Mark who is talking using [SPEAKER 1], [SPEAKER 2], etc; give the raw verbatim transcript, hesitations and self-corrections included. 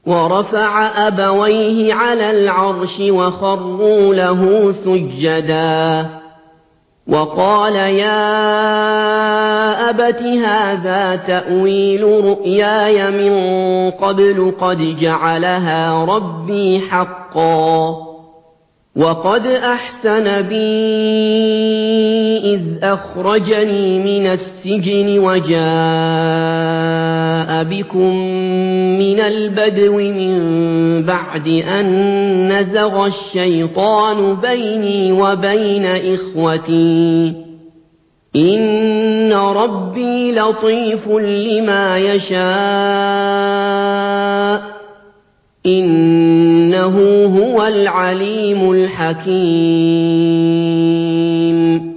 [SPEAKER 1] وَرَفَعَ أَبَوَيْهِ عَلَى الْعَرْشِ وَخَرُّوا لَهُ سُجَّدًا وَقَالَ يَا أَبَتِ هَٰذَا تَأْوِيلُ رُؤْيَايَ مِن قَبْلُ قَدْ جَعَلَهَا رَبِّي حَقًّا وَقَدْ أَحْسَنَ بِي إِذْ أَخْرَجَنِي مِنَ السِّجْنِ وَجَاءَ بِكُم مِّنَ الْبَدْوِ مِن بَعْدِ أَن نَّزَغَ الشَّيْطَانُ بَيْنِي وَبَيْنَ إِخْوَتِي ۚ إِنَّ رَبِّي لَطِيفٌ لِّمَا يَشَاءُ ۚ إِنَّهُ هُوَ الْعَلِيمُ الْحَكِيمُ